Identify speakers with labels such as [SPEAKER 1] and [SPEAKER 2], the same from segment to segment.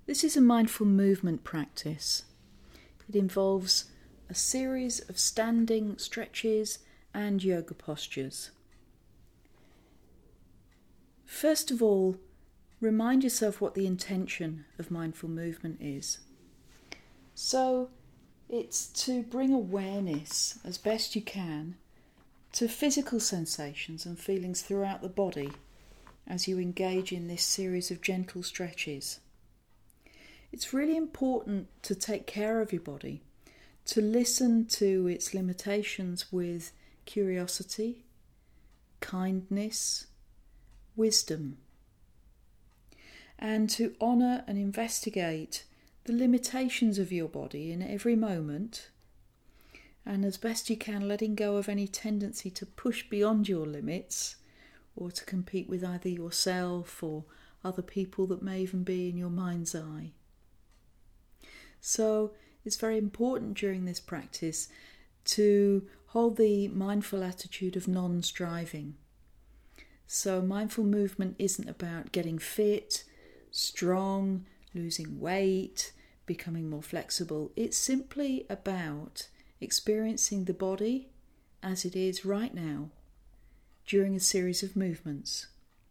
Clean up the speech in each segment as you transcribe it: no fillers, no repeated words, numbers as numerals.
[SPEAKER 1] This is a mindful movement practice. It involves a series of standing stretches and yoga postures. First of all, remind yourself what the intention of mindful movement is. So, it's to bring awareness as best you can to physical sensations and feelings throughout the body as you engage in this series of gentle stretches. It's really important to take care of your body, to listen to its limitations with curiosity, kindness, wisdom, and to honour and investigate the limitations of your body in every moment, and as best you can letting go of any tendency to push beyond your limits or to compete with either yourself or other people that may even be in your mind's eye. So it's very important during this practice to hold the mindful attitude of non-striving. So mindful movement isn't about getting fit, strong, losing weight, becoming more flexible. It's simply about experiencing the body as it is right now during a series of movements.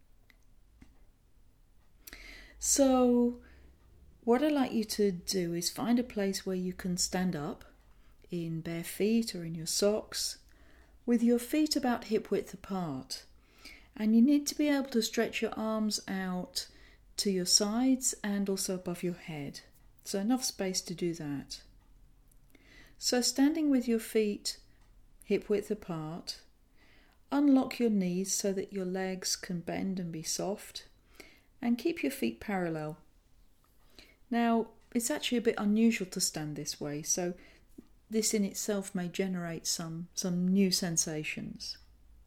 [SPEAKER 1] So what I'd like you to do is find a place where you can stand up in bare feet or in your socks with your feet about hip width apart. And you need to be able to stretch your arms out to your sides and also above your head. So enough space to do that. So standing with your feet hip width apart, unlock your knees so that your legs can bend and be soft, and keep your feet parallel. Now, it's actually a bit unusual to stand this way, so this in itself may generate some new sensations.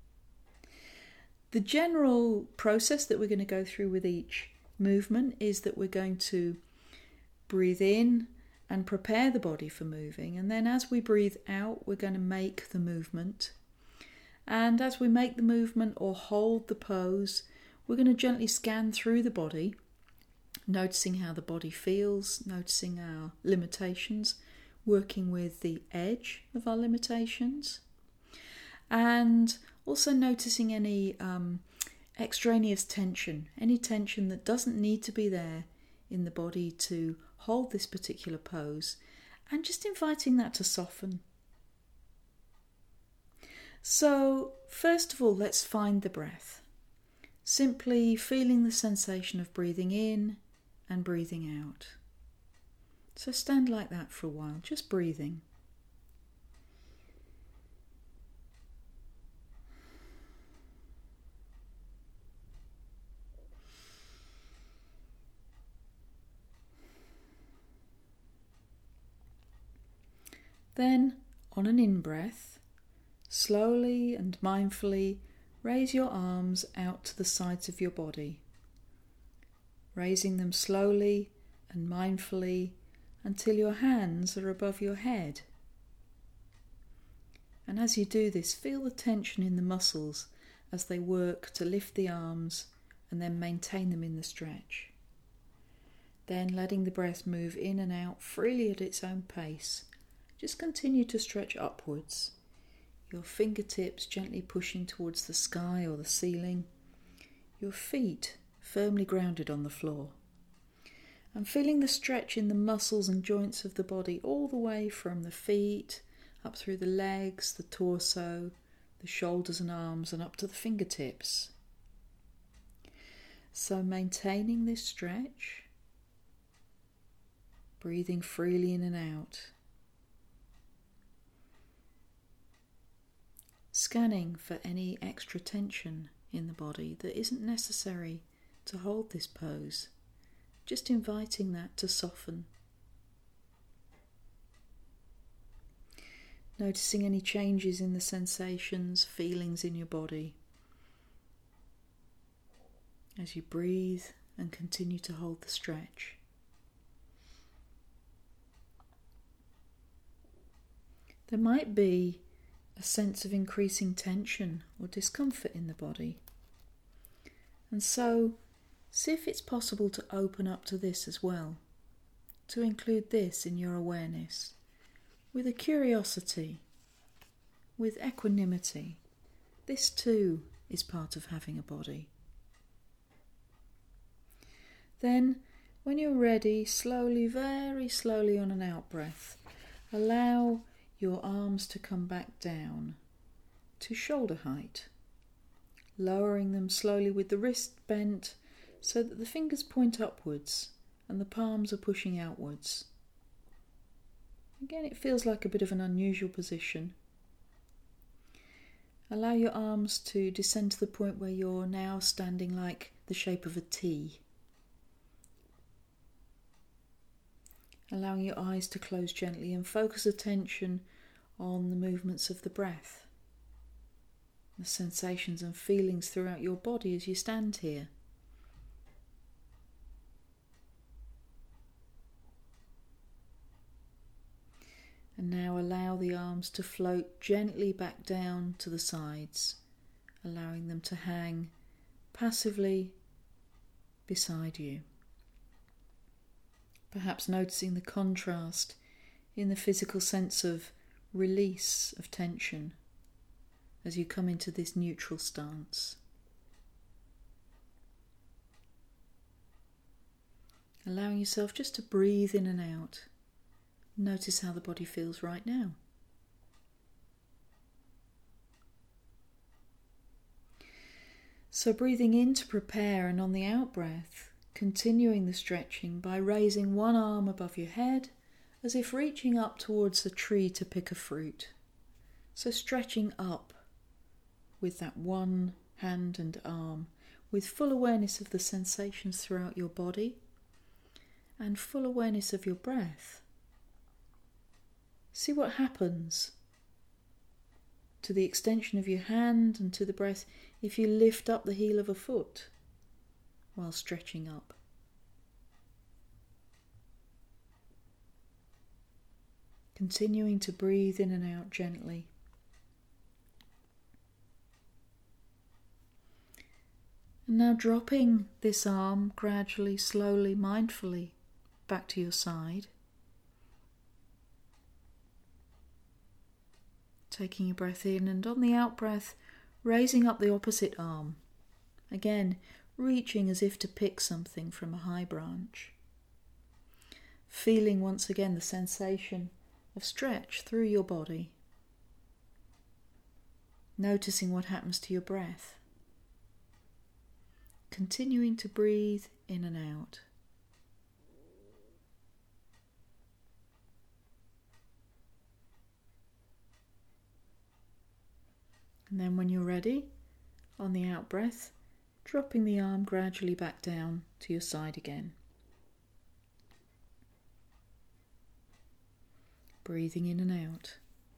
[SPEAKER 1] The general process that we're going to go through with each movement is that we're going to breathe in and prepare the body for moving, and then as we breathe out, we're going to make the movement. And as we make the movement or hold the pose, we're going to gently scan through the body, noticing how the body feels, noticing our limitations, working with the edge of our limitations, and also noticing any extraneous tension, any tension that doesn't need to be there in the body to hold this particular pose, and just inviting that to soften. So, first of all, let's find the breath. Simply feeling the sensation of breathing in and breathing out. So stand like that for a while, just breathing. Then, on an in-breath, slowly and mindfully raise your arms out to the sides of your body, raising them slowly and mindfully until your hands are above your head. And as you do this, feel the tension in the muscles as they work to lift the arms and then maintain them in the stretch. Then letting the breath move in and out freely at its own pace. Just continue to stretch upwards, your fingertips gently pushing towards the sky or the ceiling, your feet firmly grounded on the floor, and feeling the stretch in the muscles and joints of the body all the way from the feet, up through the legs, the torso, the shoulders and arms, and up to the fingertips. So maintaining this stretch, breathing freely in and out. Scanning for any extra tension in the body that isn't necessary to hold this pose. Just inviting that to soften. Noticing any changes in the sensations, feelings in your body as you breathe and continue to hold the stretch. There might be a sense of increasing tension or discomfort in the body. And so, see if it's possible to open up to this as well. to include this in your awareness with a curiosity, with equanimity. This too is part of having a body. Then, when you're ready, slowly, very slowly on an out breath, allow your arms to come back down to shoulder height, lowering them slowly with the wrist bent so that the fingers point upwards and the palms are pushing outwards. Again, it feels like a bit of an unusual position. Allow your arms to descend to the point where you're now standing like the shape of a T. Allowing your eyes to close gently and focus attention on the movements of the breath, the sensations and feelings throughout your body as you stand here. And now allow the arms to float gently back down to the sides, allowing them to hang passively beside you. Perhaps noticing the contrast in the physical sense of release of tension as you come into this neutral stance. Allowing yourself just to breathe in and out. Notice how the body feels right now. So breathing in to prepare, and on the out breath, continuing the stretching by raising one arm above your head as if reaching up towards a tree to pick a fruit. So stretching up with that one hand and arm, with full awareness of the sensations throughout your body and full awareness of your breath. See what happens to the extension of your hand and to the breath if you lift up the heel of a foot while stretching up. Continuing to breathe in and out gently. And now dropping this arm gradually, slowly, mindfully back to your side. Taking your breath in, and on the out breath, raising up the opposite arm. Again, reaching as if to pick something from a high branch. Feeling once again the sensation of stretch through your body. Noticing what happens to your breath. Continuing to breathe in and out. And then when you're ready, on the out breath, dropping the arm gradually back down to your side again. Breathing in and out.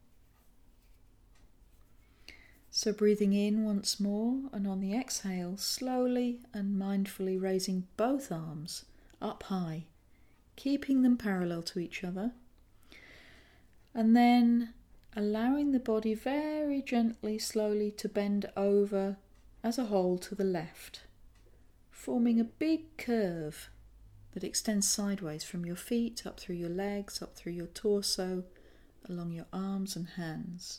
[SPEAKER 1] So breathing in once more, and on the exhale, slowly and mindfully raising both arms up high, keeping them parallel to each other. And then allowing the body very gently, slowly to bend over as a whole to the left, forming a big curve that extends sideways from your feet, up through your legs, up through your torso, along your arms and hands.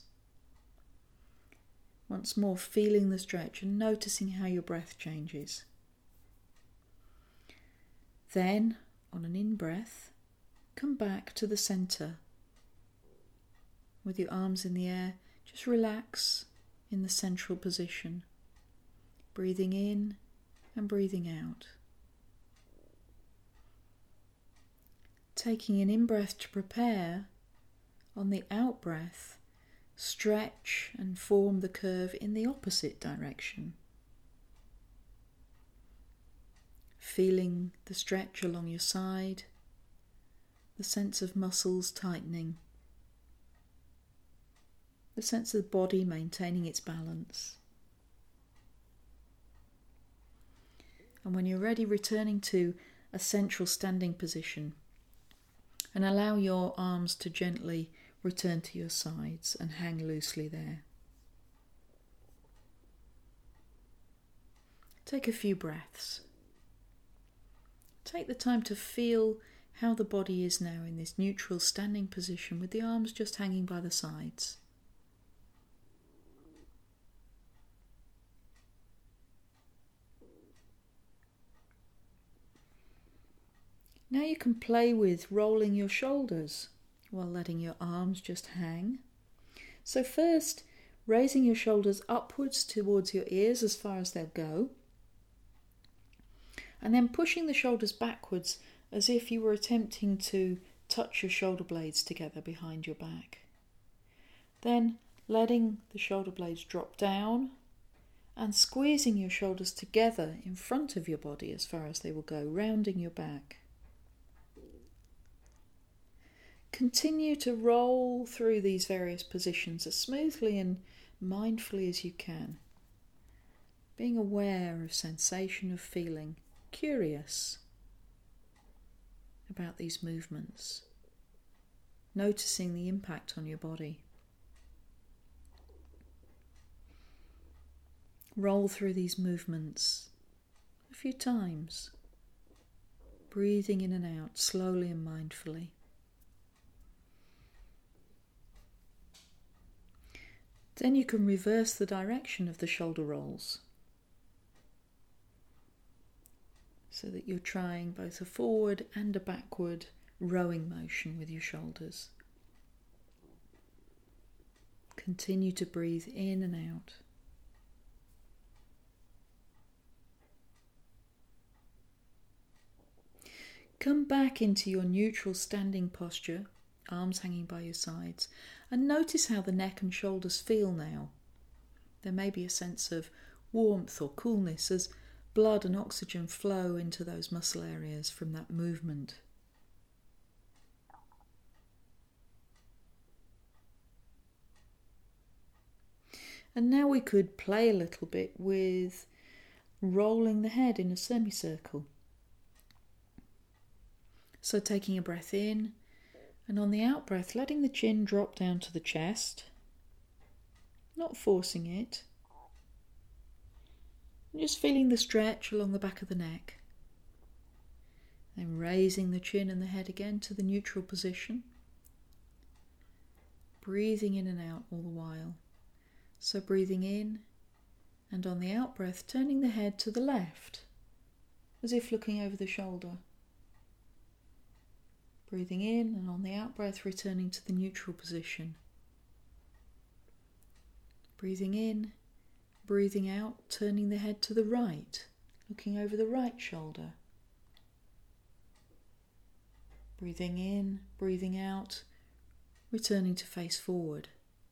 [SPEAKER 1] Once more, feeling the stretch and noticing how your breath changes. Then, on an in-breath, come back to the centre. With your arms in the air, just relax in the central position, breathing in and breathing out. Taking an in-breath to prepare, on the out-breath, stretch and form the curve in the opposite direction. Feeling the stretch along your side, the sense of muscles tightening, the sense of the body maintaining its balance. And when you're ready, returning to a central standing position, and allow your arms to gently return to your sides and hang loosely there. Take a few breaths. Take the time to feel how the body is now in this neutral standing position with the arms just hanging by the sides. Now you can play with rolling your shoulders while letting your arms just hang. So first, raising your shoulders upwards towards your ears as far as they'll go, and then pushing the shoulders backwards as if you were attempting to touch your shoulder blades together behind your back. Then letting the shoulder blades drop down and squeezing your shoulders together in front of your body as far as they will go, rounding your back. Continue to roll through these various positions as smoothly and mindfully as you can, being aware of sensation, of feeling, curious about these movements, noticing the impact on your body. Roll through these movements a few times, breathing in and out slowly and mindfully. Then you can reverse the direction of the shoulder rolls so that you're trying both a forward and a backward rowing motion with your shoulders. Continue to breathe in and out. Come back into your neutral standing posture, arms hanging by your sides, and notice how the neck and shoulders feel now. There may be a sense of warmth or coolness as blood and oxygen flow into those muscle areas from that movement. And now we could play a little bit with rolling the head in a semicircle. So taking a breath in, and on the out-breath, letting the chin drop down to the chest, not forcing it, and just feeling the stretch along the back of the neck. Then raising the chin and the head again to the neutral position, breathing in and out all the while. So breathing in, and on the out-breath, turning the head to the left, as if looking over the shoulder. Breathing in, and on the out-breath, returning to the neutral position. Breathing in, breathing out, turning the head to the right, looking over the right shoulder. Breathing in, breathing out, returning to face forward.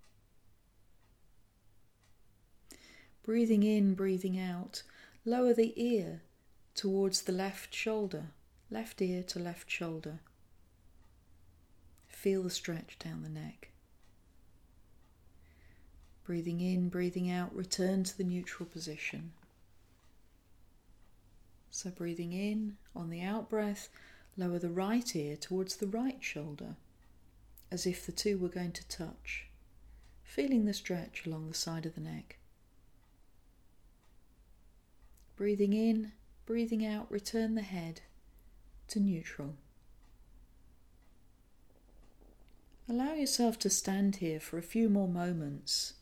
[SPEAKER 1] Breathing in, breathing out, lower the ear towards the left shoulder, left ear to left shoulder. Feel the stretch down the neck. Breathing in, breathing out, return to the neutral position. So breathing in, on the out-breath, lower the right ear towards the right shoulder, as if the two were going to touch, feeling the stretch along the side of the neck. Breathing in, breathing out, return the head to neutral. Allow yourself to stand here for a few more moments.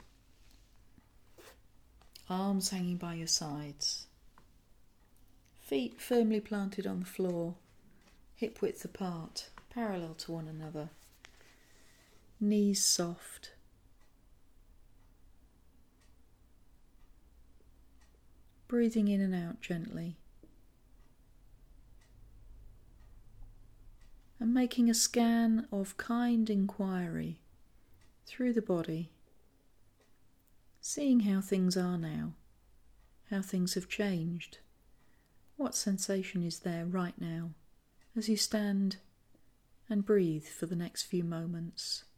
[SPEAKER 1] Arms hanging by your sides. Feet firmly planted on the floor, hip width apart, parallel to one another. Knees soft. Breathing in and out gently. And making a scan of kind inquiry through the body, seeing how things are now, how things have changed, what sensation is there right now as you stand and breathe for the next few moments.